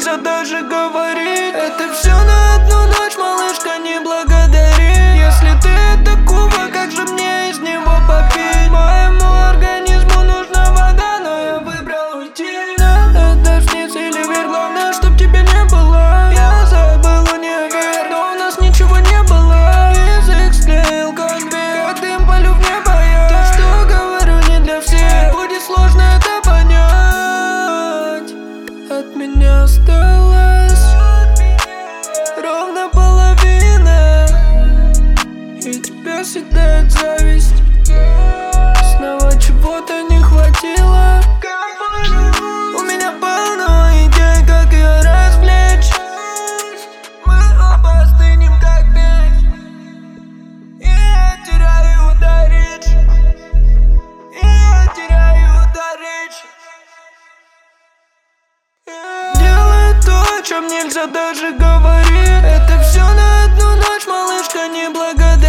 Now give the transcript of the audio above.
нельзя даже говорить. Это все на одну ночь, малышка, не благодари. Если ты это Куба, как же мне из него попить? Моему организму нужна вода, но я выбрал уйти. Это вниз или вверх, главное, чтоб тебя не было. Я забыл универ, но у нас ничего не было. Язык склеил конвейер, как дым полю в небо я. То, что говорю, не для всех, будет сложно это понять. От меня осталось ровно половина, и тебя съедает зависть. Снова чего-то не хватило. У меня полно идей, как ее развлечь. Мы оба стынем, как печь, и я теряю дар речи. Делай то, о чем нельзя даже говорить. Это все на одну ночь, малышка, не благодари.